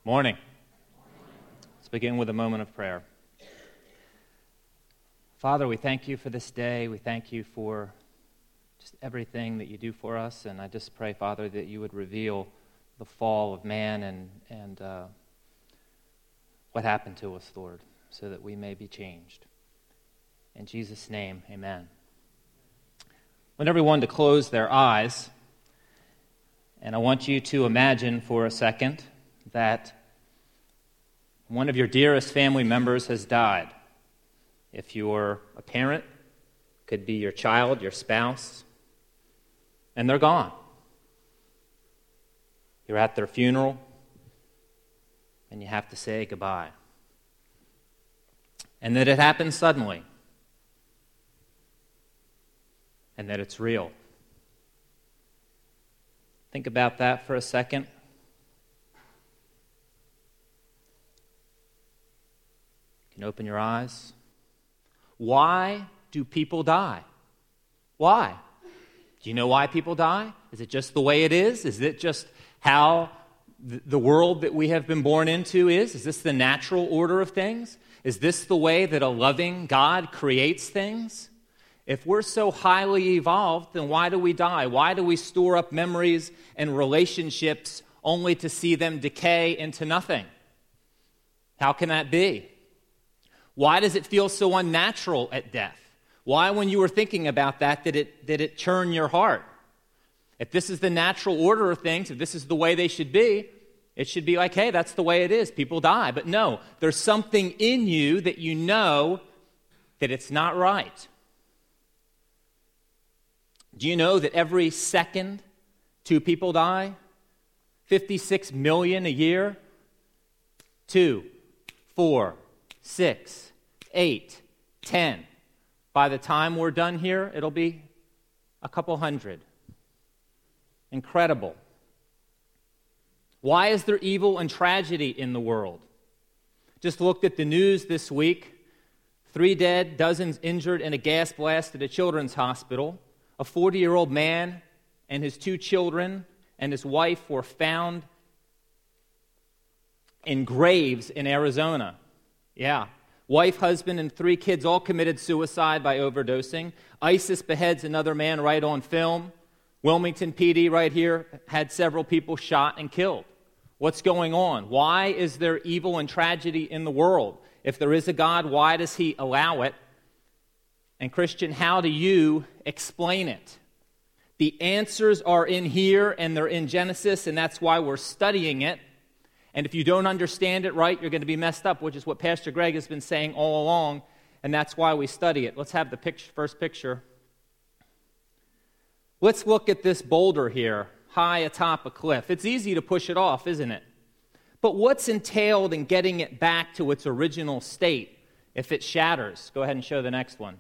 Morning. Let's begin with a moment of prayer. Father, we thank you for this day. We thank you for just everything that you do for us. And I just pray, Father, that you would reveal the fall of man and what happened to us, Lord, so that we may be changed. In Jesus' name, amen. I want everyone to close their eyes. And I want you to imagine for a second that one of your dearest family members has died. If you're a parent, it could be your child, your spouse, and they're gone. You're at their funeral, and you have to say goodbye. And that it happens suddenly, and that it's real. Think about that for a second. You can open your eyes. Why do people die? Why? Do you know why people die? Is it just the way it is? Is it just how the world that we have been born into is? Is this the natural order of things? Is this the way that a loving God creates things? If we're so highly evolved, then why do we die? Why do we store up memories and relationships only to see them decay into nothing? How can that be? Why does it feel so unnatural at death? Why, when you were thinking about that, did it churn your heart? If this is the natural order of things, if this is the way they should be, it should be like, hey, that's the way it is. People die. But no, there's something in you that you know that it's not right. Do you know that every second 2 people die? 56 million a year? 2, 4, 6, 8, 10. By the time we're done here, it'll be a couple hundred. Incredible. Why is there evil and tragedy in the world? Just looked at the news this week. 3 dead, dozens injured in a gas blast at a children's hospital. A 40-year-old man and his 2 children and his wife were found in graves in Arizona. Yeah. Wife, husband, and 3 kids all committed suicide by overdosing. ISIS beheads another man right on film. Wilmington PD right here had several people shot and killed. What's going on? Why is there evil and tragedy in the world? If there is a God, why does he allow it? And Christian, how do you explain it? The answers are in here and they're in Genesis, and that's why we're studying it. And if you don't understand it right, you're going to be messed up, which is what Pastor Greg has been saying all along, and that's why we study it. Let's have the first picture. Let's look at this boulder here, high atop a cliff. It's easy to push it off, isn't it? But what's entailed in getting it back to its original state if it shatters? Go ahead and show the next one.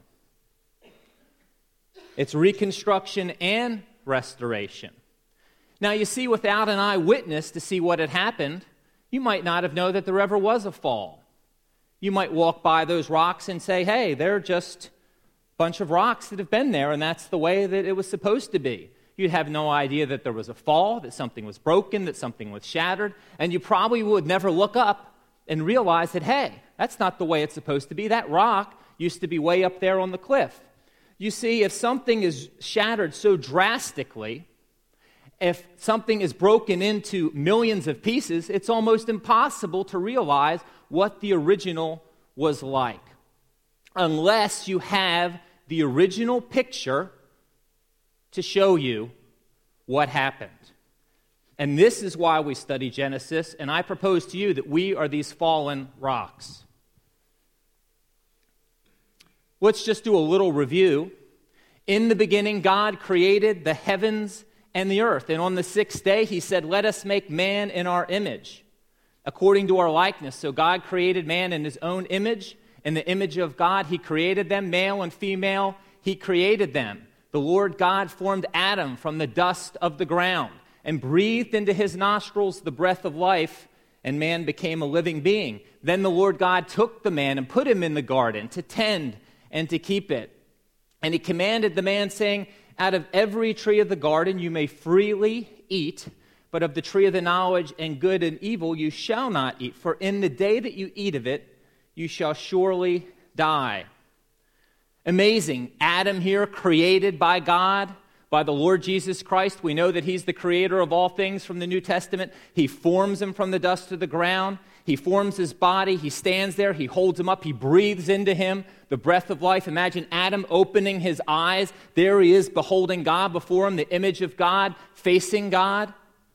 It's reconstruction and restoration. Now, you see, without an eyewitness to see what had happened, you might not have known that there ever was a fall. You might walk by those rocks and say, hey, they're just a bunch of rocks that have been there, and that's the way that it was supposed to be. You'd have no idea that there was a fall, that something was broken, that something was shattered, and you probably would never look up and realize that, hey, that's not the way it's supposed to be. That rock used to be way up there on the cliff. You see, if something is shattered so drastically, if something is broken into millions of pieces, it's almost impossible to realize what the original was like, unless you have the original picture to show you what happened. And this is why we study Genesis, and I propose to you that we are these fallen rocks. Let's just do a little review. In the beginning, God created the heavens and the earth. And on the 6th day, he said, let us make man in our image, according to our likeness. So God created man in his own image. In the image of God, he created them, male and female, he created them. The Lord God formed Adam from the dust of the ground and breathed into his nostrils the breath of life, and man became a living being. Then the Lord God took the man and put him in the garden to tend and to keep it. And he commanded the man, saying, out of every tree of the garden you may freely eat, but of the tree of the knowledge and good and evil you shall not eat, for in the day that you eat of it, you shall surely die. Amazing. Adam here, created by God, by the Lord Jesus Christ. We know that he's the creator of all things from the New Testament. He forms him from the dust of the ground. He forms his body. He stands there. He holds him up. He breathes into him the breath of life. Imagine Adam opening his eyes. There he is, beholding God before him, the image of God, facing God.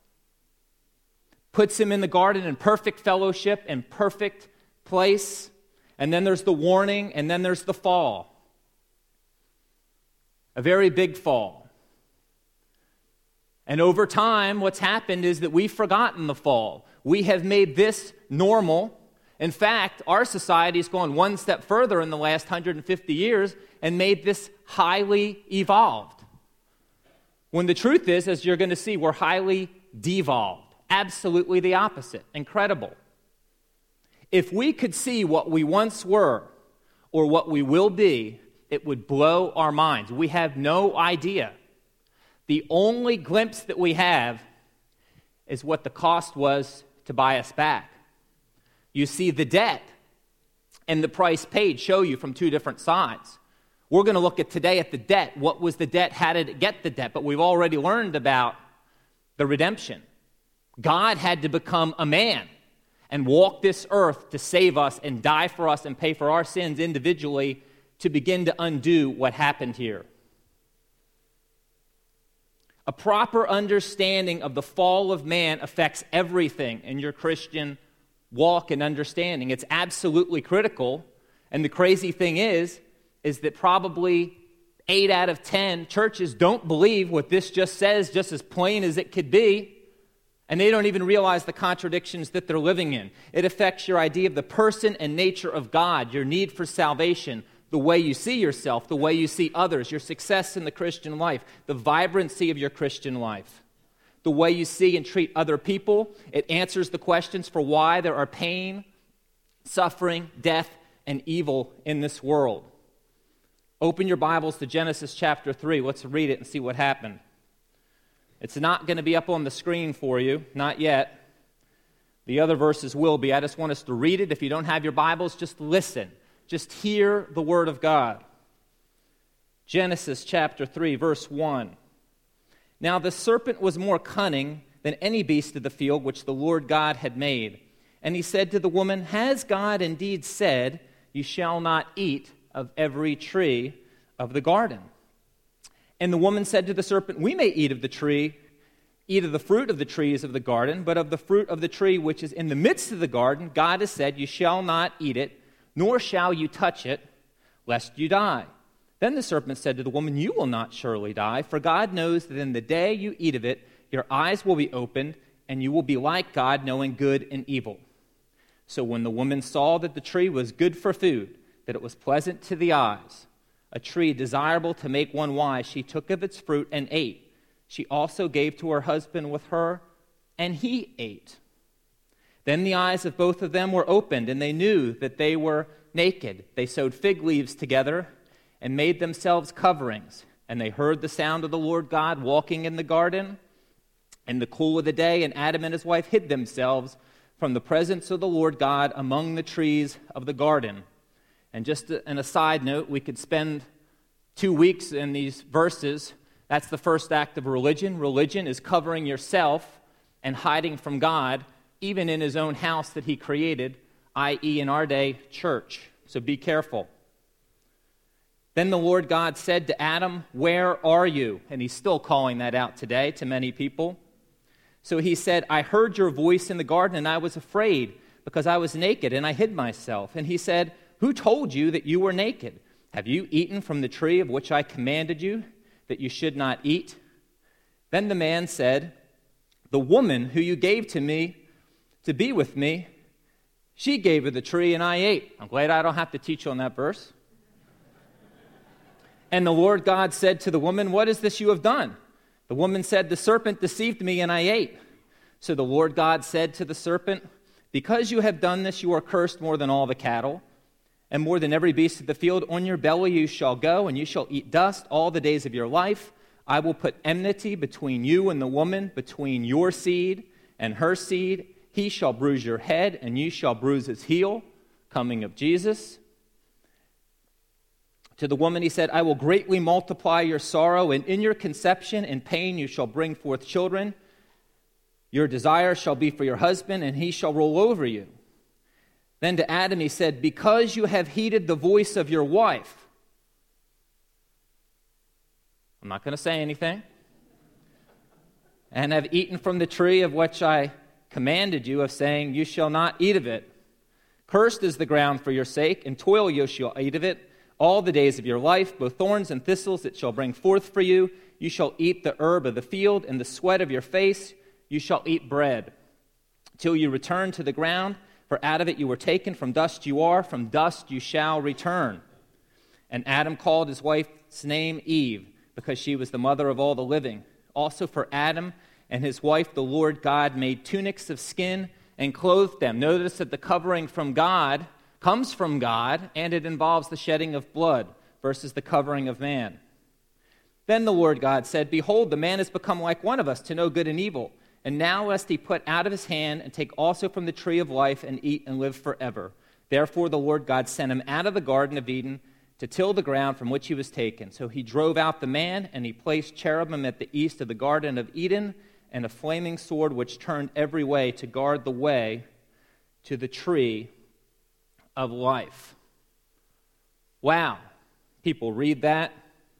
Puts him in the garden in perfect fellowship and perfect place. And then there's the warning, and then there's the fall. A very big fall. And over time, what's happened is that we've forgotten the fall. We have made this normal. In fact, our society has gone one step further in the last 150 years and made this highly evolved. When the truth is, as you're going to see, we're highly devolved. Absolutely the opposite. Incredible. If we could see what we once were or what we will be, it would blow our minds. We have no idea. The only glimpse that we have is what the cost was to buy us back. You see, the debt and the price paid show you from two different sides. We're going to look at today at the debt. What was the debt? How did it get the debt? But we've already learned about the redemption. God had to become a man and walk this earth to save us and die for us and pay for our sins individually to begin to undo what happened here. A proper understanding of the fall of man affects everything in your Christian walk and understanding. It's absolutely critical. And the crazy thing is that probably 8 out of 10 churches don't believe what this just says, just as plain as it could be. And they don't even realize the contradictions that they're living in. It affects your idea of the person and nature of God, your need for salvation, the way you see yourself, the way you see others, your success in the Christian life, the vibrancy of your Christian life, the way you see and treat other people. It answers the questions for why there are pain, suffering, death, and evil in this world. Open your Bibles to Genesis chapter 3. Let's read it and see what happened. It's not going to be up on the screen for you, not yet. The other verses will be. I just want us to read it. If you don't have your Bibles, just listen. Just hear the word of God. Genesis chapter 3, verse 1. Now the serpent was more cunning than any beast of the field which the Lord God had made. And he said to the woman, Has God indeed said, You shall not eat of every tree of the garden? And the woman said to the serpent, We may eat of the fruit of the trees of the garden, but of the fruit of the tree which is in the midst of the garden, God has said, You shall not eat it, nor shall you touch it, lest you die. Then the serpent said to the woman, You will not surely die, for God knows that in the day you eat of it, your eyes will be opened, and you will be like God, knowing good and evil. So when the woman saw that the tree was good for food, that it was pleasant to the eyes, a tree desirable to make one wise, she took of its fruit and ate. She also gave to her husband with her, and he ate. Then the eyes of both of them were opened, and they knew that they were naked. They sewed fig leaves together and made themselves coverings. And they heard the sound of the Lord God walking in the garden in the cool of the day, and Adam and his wife hid themselves from the presence of the Lord God among the trees of the garden. And just an aside note, we could spend 2 weeks in these verses. That's the first act of religion. Religion is covering yourself and hiding from God, even in his own house that he created, i.e. in our day, church. So be careful. Then the Lord God said to Adam, Where are you? And he's still calling that out today to many people. So he said, I heard your voice in the garden, and I was afraid because I was naked, and I hid myself. And he said, Who told you that you were naked? Have you eaten from the tree of which I commanded you that you should not eat? Then the man said, The woman who you gave to me to be with me, she gave of the tree, and I ate. I'm glad I don't have to teach on that verse. And the Lord God said to the woman, What is this you have done? The woman said, The serpent deceived me, and I ate. So the Lord God said to the serpent, Because you have done this, you are cursed more than all the cattle, and more than every beast of the field. On your belly you shall go, and you shall eat dust all the days of your life. I will put enmity between you and the woman, between your seed and her seed. He shall bruise your head, and you shall bruise his heel. Coming of Jesus. To the woman he said, I will greatly multiply your sorrow, and in your conception and pain you shall bring forth children. Your desire shall be for your husband, and he shall rule over you. Then to Adam he said, because you have heeded the voice of your wife. I'm not going to say anything. And have eaten from the tree of which I commanded you, of saying, you shall not eat of it. Cursed is the ground for your sake, and toil you shall eat of it all the days of your life. Both thorns and thistles it shall bring forth for you. You shall eat the herb of the field, and the sweat of your face you shall eat bread, till you return to the ground, for out of it you were taken, from dust you are, from dust you shall return. And Adam called his wife's name Eve, because she was the mother of all the living. Also for Adam and his wife the Lord God made tunics of skin and clothed them. Notice that the covering from God comes from God, and it involves the shedding of blood versus the covering of man. Then the Lord God said, behold, the man has become like one of us to know good and evil. And now lest he put out of his hand and take also from the tree of life and eat and live forever. Therefore the Lord God sent him out of the Garden of Eden to till the ground from which he was taken. So he drove out the man, and he placed cherubim at the east of the Garden of Eden, and a flaming sword which turned every way to guard the way to the tree of life. Wow. People read that,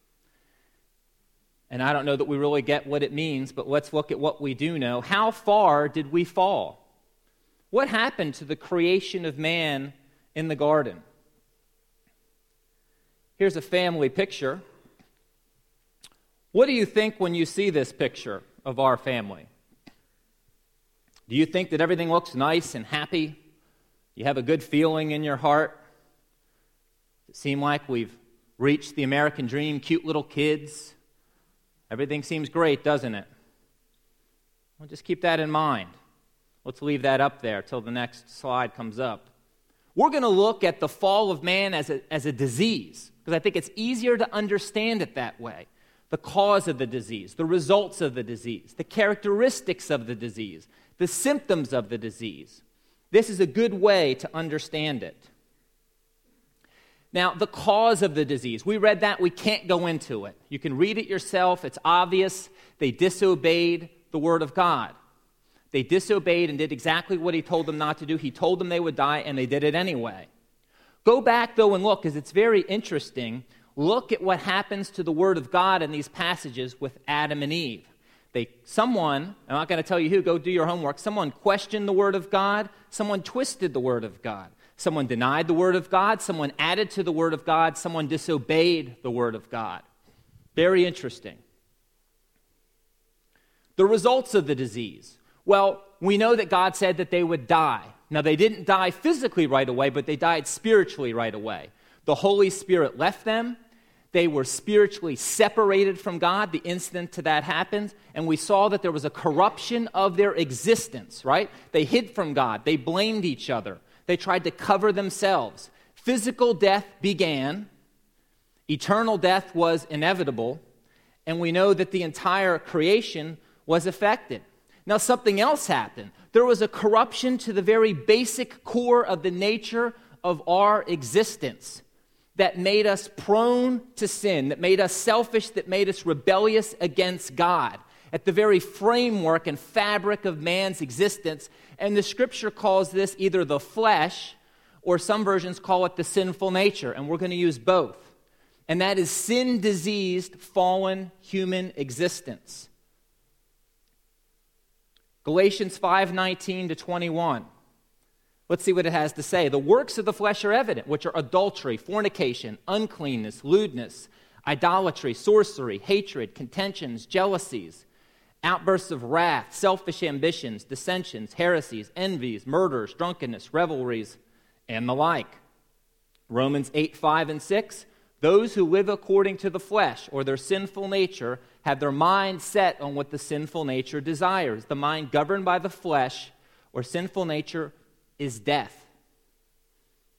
and I don't know that we really get what it means, but let's look at what we do know. How far did we fall? What happened to the creation of man in the garden? Here's a family picture. What do you think when you see this picture of our family? Do you think that everything looks nice and happy? You have a good feeling in your heart? Does it seem like we've reached the American dream, cute little kids? Everything seems great, doesn't it? Well, just keep that in mind. Let's leave that up there till the next slide comes up. We're going to look at the fall of man as a disease, because I think it's easier to understand it that way. The cause of the disease, the results of the disease, the characteristics of the disease, the symptoms of the disease. This is a good way to understand it. Now, the cause of the disease, we read that, we can't go into it. You can read it yourself, it's obvious. They disobeyed the word of God. They disobeyed and did exactly what he told them not to do. He told them they would die, and they did it anyway. Go back, though, and look, because it's very interesting. Look at what happens to the word of God in these passages with Adam and Eve. Someone, I'm not going to tell you who, go do your homework, someone questioned the word of God, someone twisted the word of God. Someone denied the word of God, someone added to the word of God, someone disobeyed the word of God. Very interesting. The results of the disease. Well, we know that God said that they would die. Now, they didn't die physically right away, but they died spiritually right away. The Holy Spirit left them. They were spiritually separated from God the instant that happened, and we saw that there was a corruption of their existence, right? They hid from God. They blamed each other. They tried to cover themselves. Physical death began. Eternal death was inevitable, and we know that the entire creation was affected. Now, something else happened. There was a corruption to the very basic core of the nature of our existence that made us prone to sin, that made us selfish, that made us rebellious against God, at the very framework and fabric of man's existence. And the Scripture calls this either the flesh, or some versions call it the sinful nature, and we're going to use both. And that is sin-diseased, fallen human existence. Galatians 5:19-21. Let's see what it has to say. The works of the flesh are evident, which are adultery, fornication, uncleanness, lewdness, idolatry, sorcery, hatred, contentions, jealousies, outbursts of wrath, selfish ambitions, dissensions, heresies, envies, murders, drunkenness, revelries, and the like. Romans 8:5-6. Those who live according to the flesh, or their sinful nature, have their mind set on what the sinful nature desires. The mind governed by the flesh, or sinful nature, is death.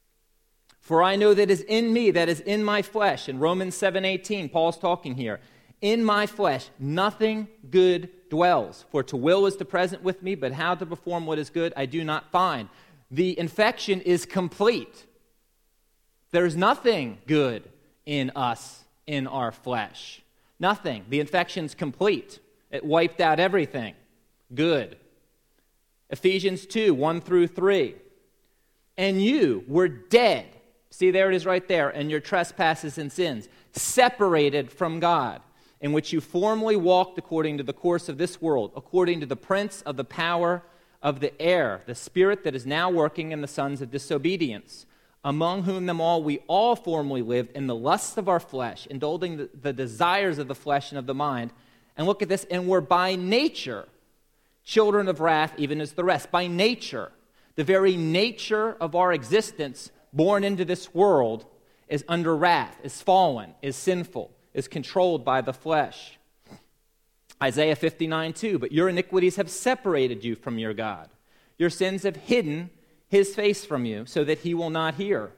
For I know that is in me, that is in my flesh. In Romans 7:18, Paul's talking here. In my flesh, nothing good dwells. For to will is to present with me, but how to perform what is good I do not find. The infection is complete. There's nothing good in us, in our flesh. Nothing. The infection's complete. It wiped out everything. Good. Ephesians 2, 1 through 3. And you were dead. See, there it is right there. And your trespasses and sins, separated from God, in which you formerly walked according to the course of this world, according to the prince of the power of the air, the spirit that is now working in the sons of disobedience, among whom them all we all formerly lived in the lusts of our flesh, indulging the desires of the flesh and of the mind. And look at this, and were by nature children of wrath, even as the rest. By nature, the very nature of our existence born into this world is under wrath, is fallen, is sinful, is controlled by the flesh. Isaiah 59:2, but your iniquities have separated you from your God. Your sins have hidden his face from you so that he will not hear.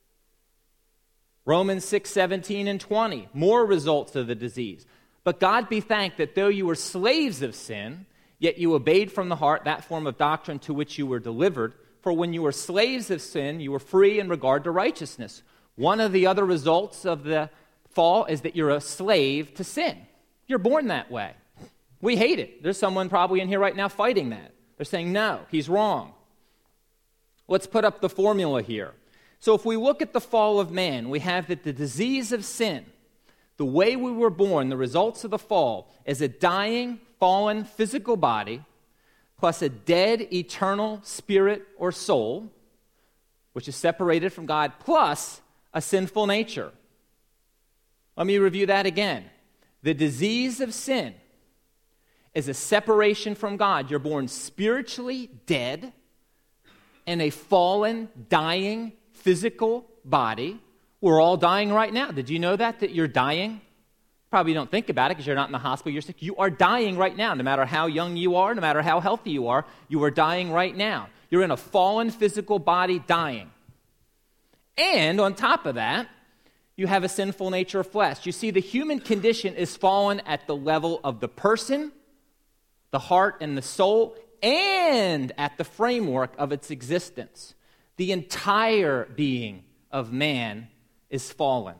Romans 6:17 and 20, more results of the disease. But God be thanked that though you were slaves of sin, yet you obeyed from the heart that form of doctrine to which you were delivered. For when you were slaves of sin, you were free in regard to righteousness. One of the other results of the fall is that you're a slave to sin. You're born that way. We hate it. There's someone probably in here right now fighting that. They're saying, no, he's wrong. Let's put up the formula here. So if we look at the fall of man, we have that the disease of sin, the way we were born, the results of the fall, is a dying, fallen physical body, plus a dead, eternal spirit or soul, which is separated from God, plus a sinful nature. Let me review that again. The disease of sin is a separation from God. You're born spiritually dead in a fallen, dying, physical body. We're all dying right now. Did you know that you're dying? Probably don't think about it because you're not in the hospital. You're sick. You are dying right now. No matter how young you are, no matter how healthy you are dying right now. You're in a fallen physical body dying. And on top of that, you have a sinful nature of flesh. You see, the human condition is fallen at the level of the person, the heart, and the soul, and at the framework of its existence. The entire being of man is fallen.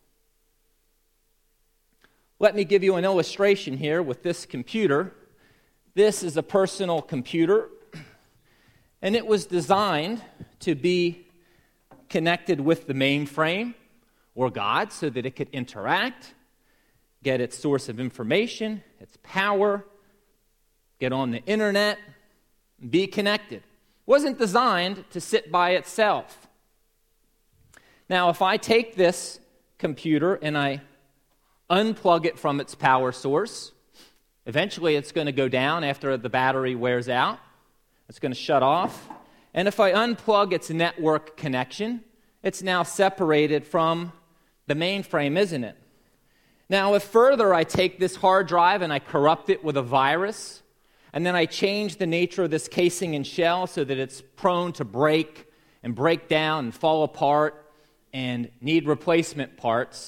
Let me give you an illustration here with this computer. This is a personal computer, and it was designed to be connected with the mainframe or God so that it could interact, get its source of information, its power, get on the internet, be connected. It wasn't designed to sit by itself. Now, if I take this computer and I unplug it from its power source, eventually it's going to go down after the battery wears out. It's going to shut off. And if I unplug its network connection, it's now separated from the mainframe, isn't it? Now, if further I take this hard drive and I corrupt it with a virus, and then I change the nature of this casing and shell so that it's prone to break and break down and fall apart and need replacement parts,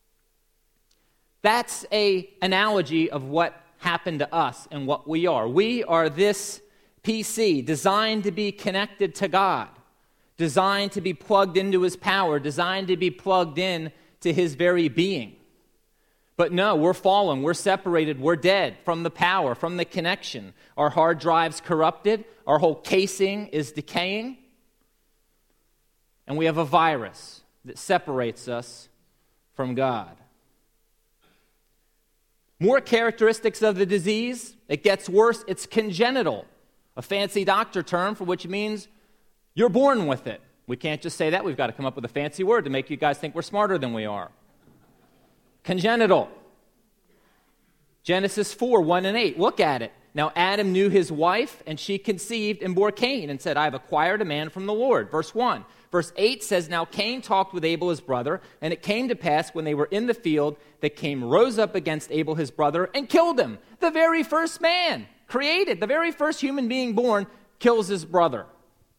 that's an analogy of what happened to us and what we are. We are this PC designed to be connected to God, designed to be plugged into his power, designed to be plugged in to his very being. But no, we're fallen, we're separated, we're dead from the power, from the connection. Our hard drive's corrupted, our whole casing is decaying, and we have a virus that separates us from God. More characteristics of the disease. It gets worse. It's congenital, a fancy doctor term for which means you're born with it. We can't just say that. We've got to come up with a fancy word to make you guys think we're smarter than we are. Congenital. Genesis 4, 1 and 8. Look at it. Now Adam knew his wife, and she conceived and bore Cain and said, I have acquired a man from the Lord. Verse 1. Verse 8 says, Now Cain talked with Abel his brother, and it came to pass when they were in the field that Cain rose up against Abel his brother and killed him. The very first man created, the very first human being born, kills his brother.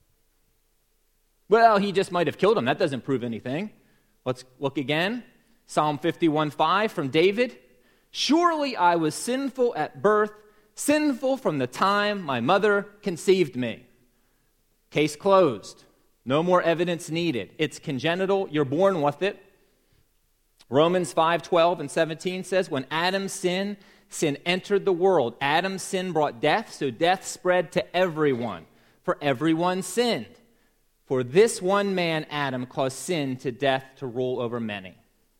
Well, he just might have killed him. That doesn't prove anything. Let's look again. Psalm 51:5 from David. Surely I was sinful at birth, sinful from the time my mother conceived me. Case closed. No more evidence needed. It's congenital. You're born with it. Romans 5:12 and 17 says, when Adam sinned, sin entered the world. Adam's sin brought death, so death spread to everyone. For everyone sinned. For this one man, Adam, caused sin to death to rule over many.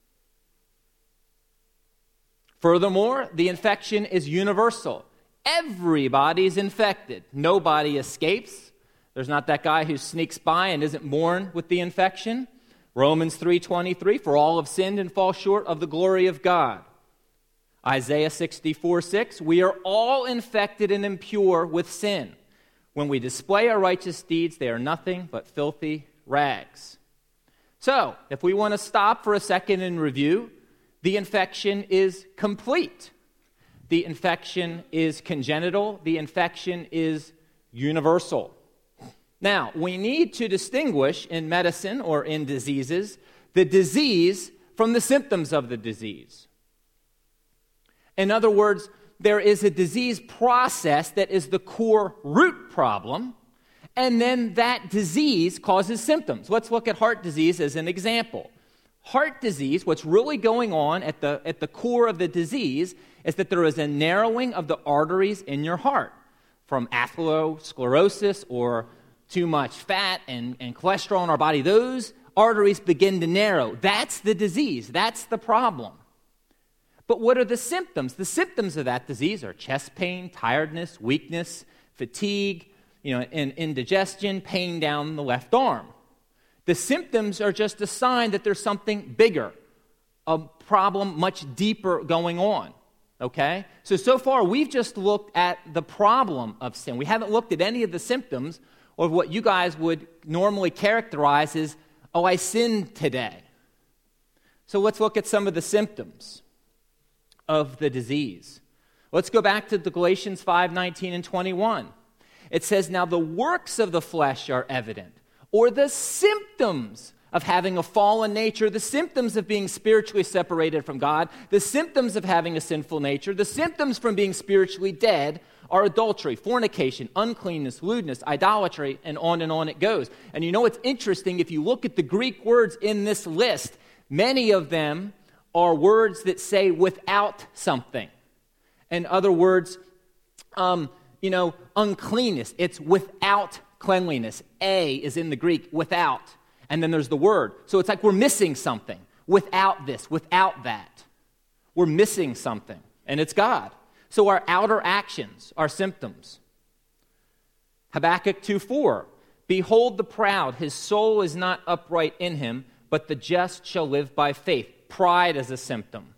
Furthermore, the infection is universal. Everybody's infected. Nobody escapes. There's not that guy who sneaks by and isn't born with the infection. Romans 3:23, for all have sinned and fall short of the glory of God. Isaiah 64:6, we are all infected and impure with sin. When we display our righteous deeds, they are nothing but filthy rags. So, if we want to stop for a second and review, the infection is complete. The infection is congenital. The infection is universal. Now, we need to distinguish in medicine or in diseases the disease from the symptoms of the disease. In other words, there is a disease process that is the core root problem, and then that disease causes symptoms. Let's look at heart disease as an example. Heart disease, what's really going on at the core of the disease is that there is a narrowing of the arteries in your heart from atherosclerosis or too much fat and cholesterol in our body. Those arteries begin to narrow. That's the disease. That's the problem. But what are the symptoms? The symptoms of that disease are chest pain, tiredness, weakness, fatigue, and indigestion, pain down the left arm. The symptoms are just a sign that there's something bigger, a problem much deeper going on, okay? So far, we've just looked at the problem of sin. We haven't looked at any of the symptoms or what you guys would normally characterize as, oh, I sinned today. So let's look at some of the symptoms of the disease. Let's go back to the Galatians 5:19 and 21. It says, now the works of the flesh are evident, or the symptoms of having a fallen nature, the symptoms of being spiritually separated from God, the symptoms of having a sinful nature, the symptoms from being spiritually dead are adultery, fornication, uncleanness, lewdness, idolatry, and on it goes. And you know what's interesting? If you look at the Greek words in this list, many of them are words that say without something. In other words, uncleanness, it's without cleanliness. A is in the Greek, without. And then there's the word. So it's like we're missing something. Without this, without that. We're missing something. And it's God. So our outer actions are symptoms. Habakkuk 2:4, behold the proud, his soul is not upright in him, but the just shall live by faith. Pride is a symptom.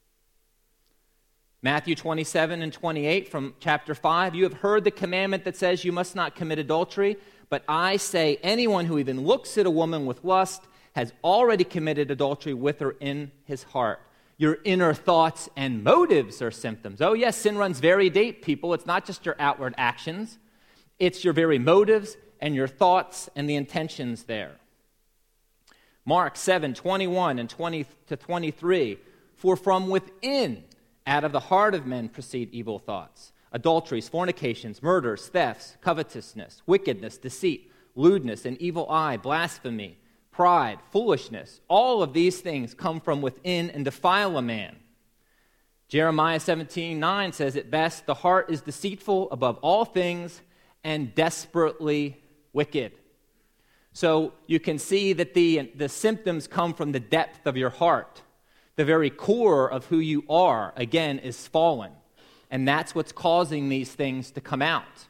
Matthew 27 and 28 from chapter 5, you have heard the commandment that says you must not commit adultery, but I say anyone who even looks at a woman with lust has already committed adultery with her in his heart. Your inner thoughts and motives are symptoms. Oh yes, sin runs very deep, people. It's not just your outward actions. It's your very motives and your thoughts and the intentions there. Mark 7:21 and 20 to 23, for from within, out of the heart of men proceed evil thoughts, adulteries, fornications, murders, thefts, covetousness, wickedness, deceit, lewdness, an evil eye, blasphemy, pride, foolishness. All of these things come from within and defile a man. Jeremiah 17:9 says it best, the heart is deceitful above all things and desperately wicked. So you can see that the symptoms come from the depth of your heart. The very core of who you are, again, is fallen. And that's what's causing these things to come out.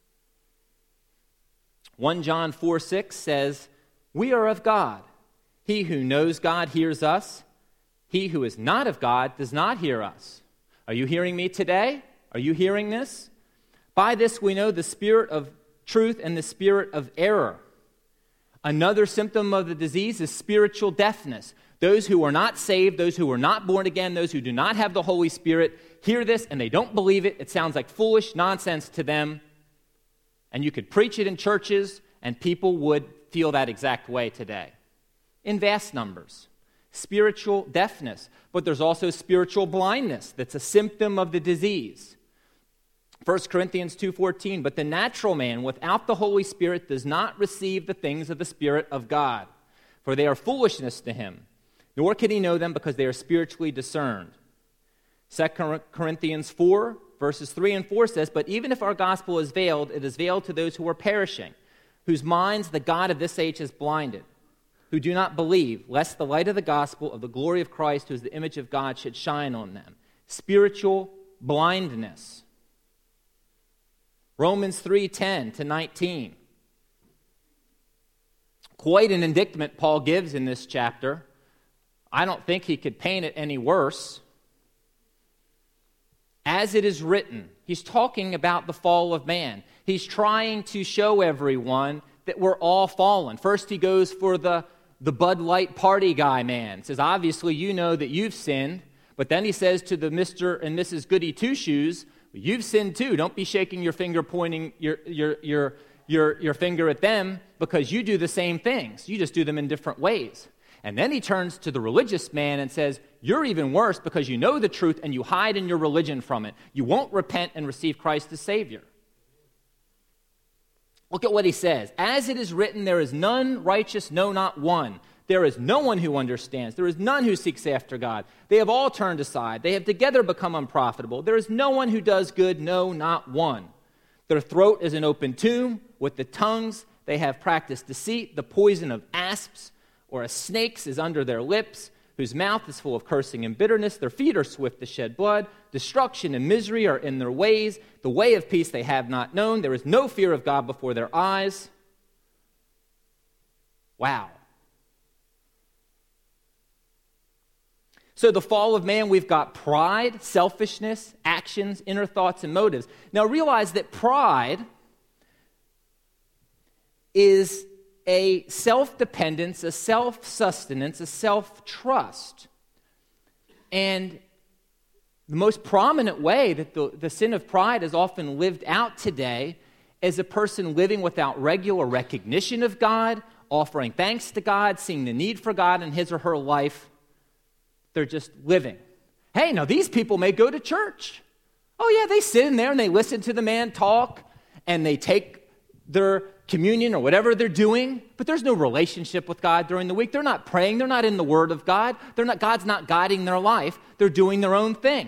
1 John 4:6 says, we are of God. He who knows God hears us. He who is not of God does not hear us. Are you hearing me today? Are you hearing this? By this we know the spirit of truth and the spirit of error. Another symptom of the disease is spiritual deafness. Those who are not saved, those who are not born again, those who do not have the Holy Spirit hear this and they don't believe it. It sounds like foolish nonsense to them. And you could preach it in churches and people would feel that exact way today in vast numbers. spiritual deafness, but there's also spiritual blindness that's a symptom of the disease. 1 Corinthians 2:14, but the natural man without the Holy Spirit does not receive the things of the Spirit of God, for they are foolishness to him, nor can he know them because they are spiritually discerned. 2 Corinthians 4, verses 3 and 4 says, but even if our gospel is veiled, it is veiled to those who are perishing, whose minds the God of this age has blinded, who do not believe, lest the light of the gospel of the glory of Christ, who is the image of God, should shine on them. Spiritual blindness. Romans 3:10 to 19. Quite an indictment Paul gives in this chapter. I don't think he could paint it any worse. As it is written, he's talking about the fall of man. He's trying to show everyone that we're all fallen. First he goes for the Bud Light party guy man. He says, obviously you know that you've sinned. But then he says to the Mr. and Mrs. Goody Two-Shoes, you've sinned too. Don't be shaking your finger, pointing your finger at them, because you do the same things. You just do them in different ways. And then he turns to the religious man and says, you're even worse because you know the truth and you hide in your religion from it. You won't repent and receive Christ as Savior. Look at what he says. As it is written, there is none righteous, no, not one. There is no one who understands. There is none who seeks after God. They have all turned aside. They have together become unprofitable. There is no one who does good, no, not one. Their throat is an open tomb. With the tongues they have practiced deceit. The poison of asps or a snake's is under their lips, whose mouth is full of cursing and bitterness. Their feet are swift to shed blood. Destruction and misery are in their ways. The way of peace they have not known. There is no fear of God before their eyes. Wow. So the fall of man, we've got pride, selfishness, actions, inner thoughts, and motives. Now realize that pride is a self-dependence, a self-sustenance, a self-trust. And the most prominent way that the sin of pride is often lived out today is a person living without regular recognition of God, offering thanks to God, seeing the need for God in his or her life. They're just living. Hey, now these people may go to church. Oh yeah, they sit in there and they listen to the man talk and they take their communion or whatever they're doing, but there's no relationship with God during the week. They're not praying. They're not in the Word of God. God's not guiding their life. They're doing their own thing.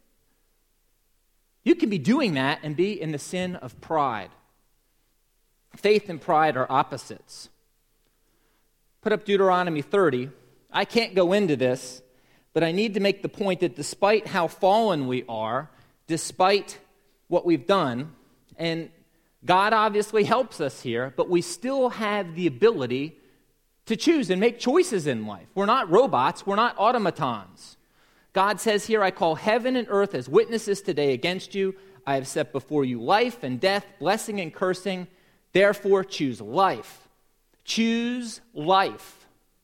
You can be doing that and be in the sin of pride. Faith and pride are opposites. Put up Deuteronomy 30. I can't go into this, but I need to make the point that despite how fallen we are, despite what we've done, and God obviously helps us here, but we still have the ability to choose and make choices in life. We're not robots. We're not automatons. God says here, I call heaven and earth as witnesses today against you. I have set before you life and death, blessing and cursing. Therefore, choose life. Choose life.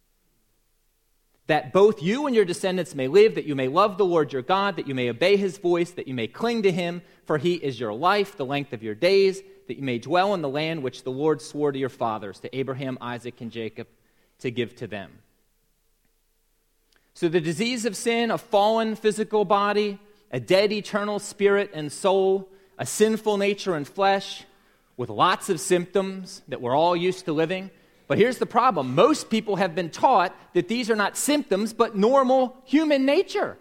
That both you and your descendants may live, that you may love the Lord your God, that you may obey his voice, that you may cling to him, for he is your life, the length of your days, that you may dwell in the land which the Lord swore to your fathers, to Abraham, Isaac, and Jacob, to give to them. So the disease of sin, a fallen physical body, a dead eternal spirit and soul, a sinful nature and flesh, with lots of symptoms that we're all used to living. But here's the problem. Most people have been taught that these are not symptoms, but normal human nature.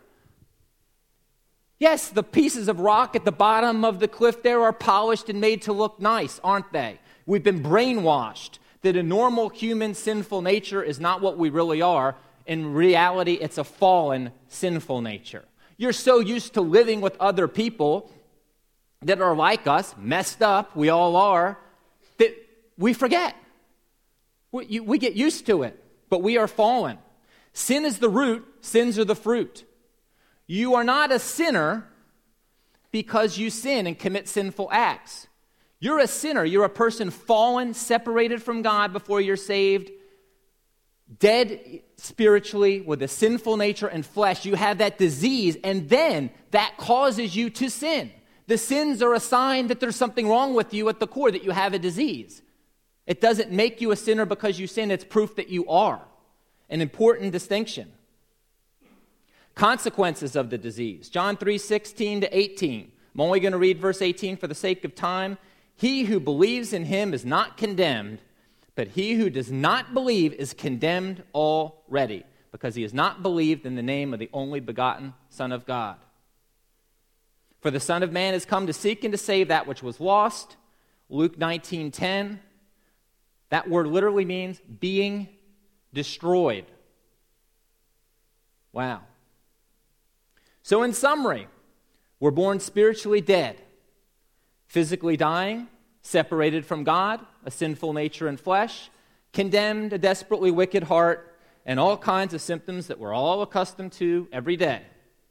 Yes, the pieces of rock at the bottom of the cliff there are polished and made to look nice, aren't they? We've been brainwashed that a normal human sinful nature is not what we really are. In reality, it's a fallen sinful nature. You're so used to living with other people that are like us, messed up, we all are, that we forget. We get used to it, but we are fallen. Sin is the root, sins are the fruit. You are not a sinner because you sin and commit sinful acts. You're a sinner. You're a person fallen, separated from God before you're saved, dead spiritually with a sinful nature and flesh. You have that disease, and then that causes you to sin. The sins are a sign that there's something wrong with you at the core, that you have a disease. It doesn't make you a sinner because you sin. It's proof that you are. An important distinction. Consequences of the disease. John 3:16 to 18. I'm only going to read verse 18 for the sake of time. He who believes in him is not condemned, but he who does not believe is condemned already, because he has not believed in the name of the only begotten Son of God. For the Son of Man has come to seek and to save that which was lost. Luke 19:10. That word literally means being destroyed. Wow. So in summary, we're born spiritually dead, physically dying, separated from God, a sinful nature and flesh, condemned, a desperately wicked heart, and all kinds of symptoms that we're all accustomed to every day.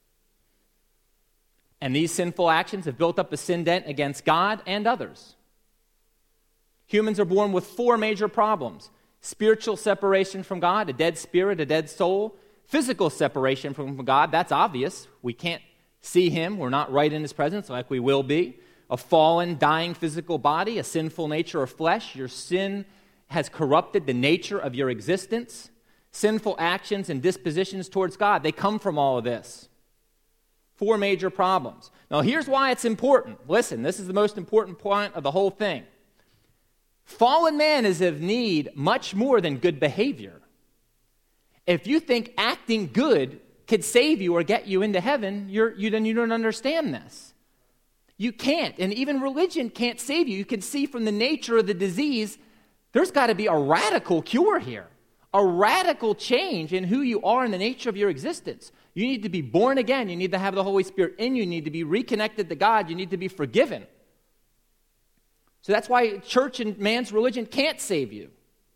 And these sinful actions have built up a sin debt against God and others. Humans are born with 4 major problems: spiritual separation from God, a dead spirit, a dead soul; physical separation from God, that's obvious. We can't see him. We're not right in his presence like we will be. A fallen, dying physical body, a sinful nature of flesh. Your sin has corrupted the nature of your existence. Sinful actions and dispositions towards God, they come from all of this. 4 major problems. Now, here's why it's important. Listen, this is the most important point of the whole thing. Fallen man is of need much more than good behavior. If you think acting good could save you or get you into heaven, then you don't understand this. You can't, and even religion can't save you. You can see from the nature of the disease, there's got to be a radical cure here, a radical change in who you are and the nature of your existence. You need to be born again. You need to have the Holy Spirit in you. You need to be reconnected to God. You need to be forgiven. So that's why church and man's religion can't save you.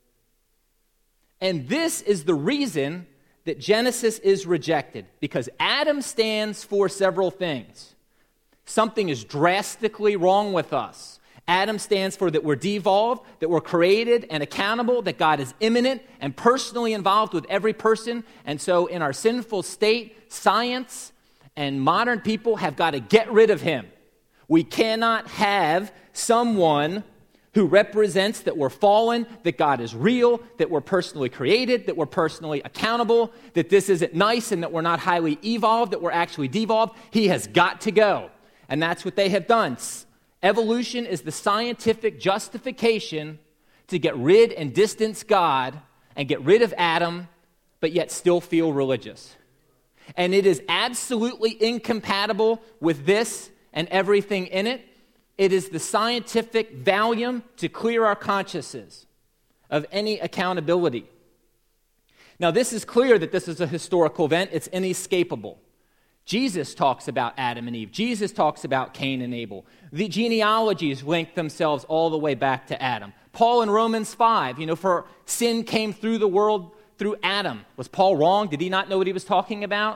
And this is the reason that Genesis is rejected, because Adam stands for several things. Something is drastically wrong with us. Adam stands for that we're devolved, that we're created and accountable, that God is immanent and personally involved with every person. And so in our sinful state, science and modern people have got to get rid of him. We cannot have someone who represents that we're fallen, that God is real, that we're personally created, that we're personally accountable, that this isn't nice and that we're not highly evolved, that we're actually devolved. He has got to go. And that's what they have done. Evolution is the scientific justification to get rid and distance God and get rid of Adam, but yet still feel religious. And it is absolutely incompatible with this and everything in it. It is the scientific Valium to clear our consciences of any accountability. Now, this is clear that this is a historical event. It's inescapable. Jesus talks about Adam and Eve. Jesus talks about Cain and Abel. The genealogies link themselves all the way back to Adam. Paul in Romans 5, for sin came through the world through Adam. Was Paul wrong? Did he not know what he was talking about?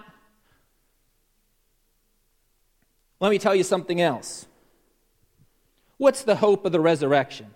Let me tell you something else. What's the hope of the resurrection?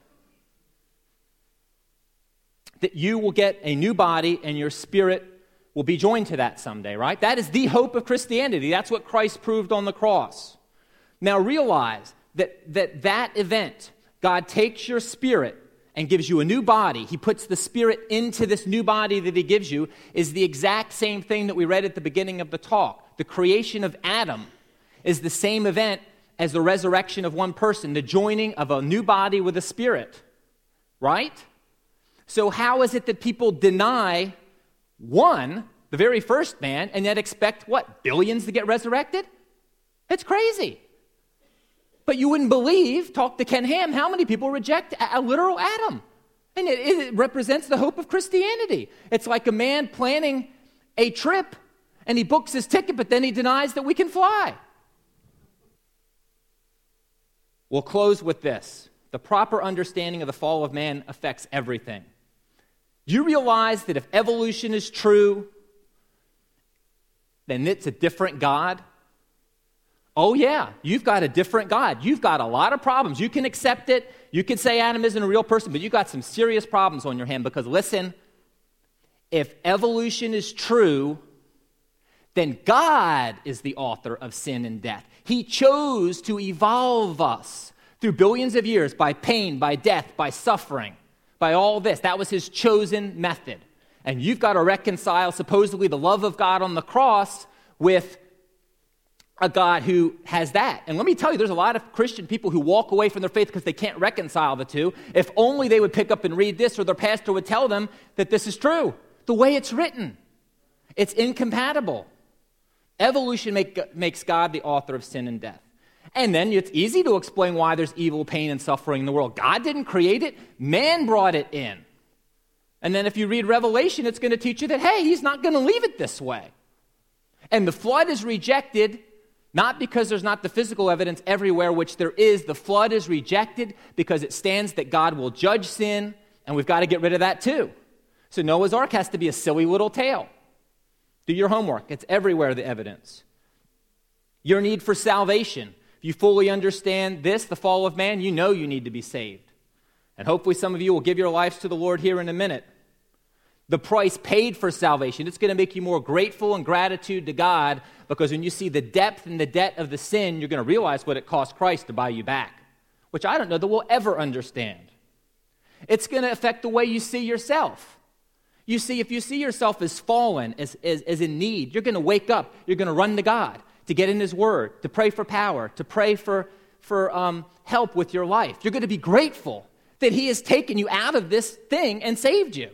That you will get a new body and your spirit will be joined to that someday, right? That is the hope of Christianity. That's what Christ proved on the cross. Now realize that event, God takes your spirit and gives you a new body. He puts the spirit into this new body that he gives you, is the exact same thing that we read at the beginning of the talk. The creation of Adam is the same event as the resurrection of one person, the joining of a new body with a spirit, right? So how is it that people deny one, the very first man, and yet expect, billions to get resurrected? It's crazy. But you wouldn't believe, talk to Ken Ham, how many people reject a literal Adam. And it represents the hope of Christianity. It's like a man planning a trip, and he books his ticket, but then he denies that we can fly. We'll close with this. The proper understanding of the fall of man affects everything. Do you realize that if evolution is true, then it's a different God? Oh yeah, you've got a different God. You've got a lot of problems. You can accept it. You can say Adam isn't a real person, but you've got some serious problems on your hand because listen, if evolution is true, then God is the author of sin and death. He chose to evolve us through billions of years by pain, by death, by suffering, by all this. That was his chosen method. And you've got to reconcile supposedly the love of God on the cross with a God who has that. And let me tell you, there's a lot of Christian people who walk away from their faith because they can't reconcile the two. If only they would pick up and read this, or their pastor would tell them that this is true, the way it's written. It's incompatible. Evolution makes God the author of sin and death. And then it's easy to explain why there's evil, pain, and suffering in the world. God didn't create it. Man brought it in. And then if you read Revelation, it's going to teach you that, hey, he's not going to leave it this way. And the flood is rejected, not because there's not the physical evidence everywhere, which there is. The flood is rejected because it stands that God will judge sin, and we've got to get rid of that too. So Noah's Ark has to be a silly little tale. Do your homework. It's everywhere, the evidence. Your need for salvation. If you fully understand this, the fall of man, you know you need to be saved. And hopefully some of you will give your lives to the Lord here in a minute. The price paid for salvation, it's going to make you more grateful and gratitude to God, because when you see the depth and the debt of the sin, you're going to realize what it cost Christ to buy you back, which I don't know that we'll ever understand. It's going to affect the way you see yourself. You see, if you see yourself as fallen, as in need, you're going to wake up, you're going to run to God, to get in His Word, to pray for power, to pray for help with your life. You're going to be grateful that He has taken you out of this thing and saved you.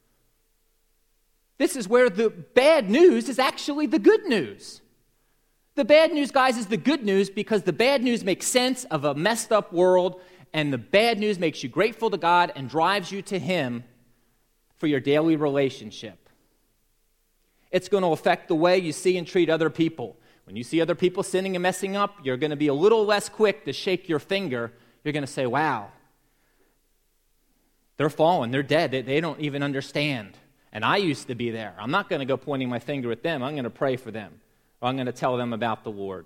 This is where the bad news is actually the good news. The bad news, guys, is the good news, because the bad news makes sense of a messed up world, and the bad news makes you grateful to God and drives you to Him for your daily relationship. It's going to affect the way you see and treat other people. When you see other people sinning and messing up, you're going to be a little less quick to shake your finger. You're going to say, wow, they're fallen, they're dead, they don't even understand. And I used to be there. I'm not going to go pointing my finger at them. I'm going to pray for them. Or I'm going to tell them about the Lord.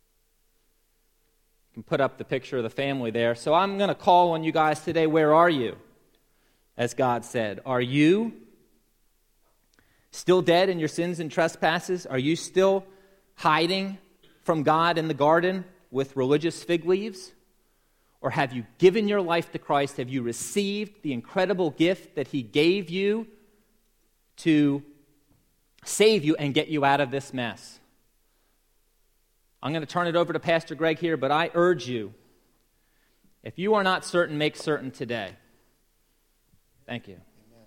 You can put up the picture of the family there. So I'm going to call on you guys today. Where are you? As God said. Are you still dead in your sins and trespasses? Are you still hiding from God in the garden with religious fig leaves? Or have you given your life to Christ? Have you received the incredible gift that He gave you to save you and get you out of this mess? I'm going to turn it over to Pastor Greg here, but I urge you, if you are not certain, make certain today. Thank you. Amen.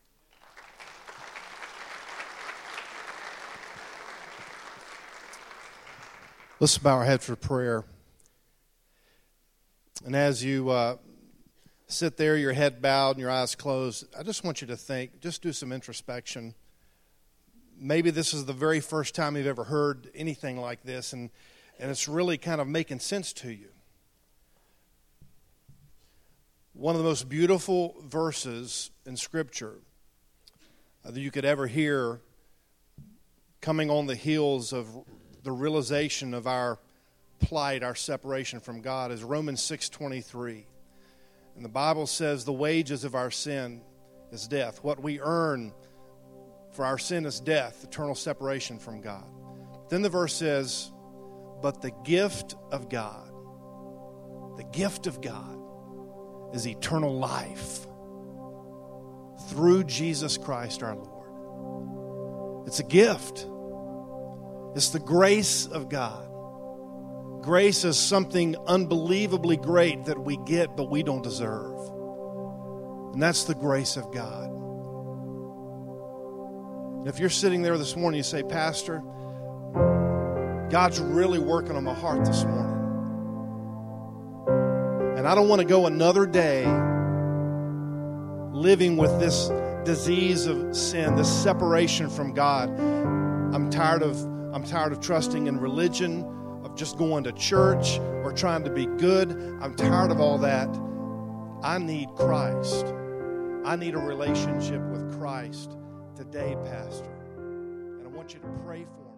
Let's bow our heads for prayer. And as you sit there, your head bowed and your eyes closed, I just want you to think, just do some introspection. Maybe this is the very first time you've ever heard anything like this, and it's really kind of making sense to you. One of the most beautiful verses in Scripture that you could ever hear, coming on the heels of the realization of our plight, our separation from God, is Romans 6:23. And the Bible says the wages of our sin is death. What we earn for our sin is death, eternal separation from God. Then the verse says, but the gift of God is eternal life through Jesus Christ our Lord. It's a gift. It's the grace of God. Grace is something unbelievably great that we get but we don't deserve. And that's the grace of God. And if you're sitting there this morning, you say, Pastor, God's really working on my heart this morning. And I don't want to go another day living with this disease of sin, this separation from God. I'm tired of trusting in religion, of just going to church or trying to be good. I'm tired of all that. I need Christ. I need a relationship with Christ today, Pastor. And I want you to pray for me.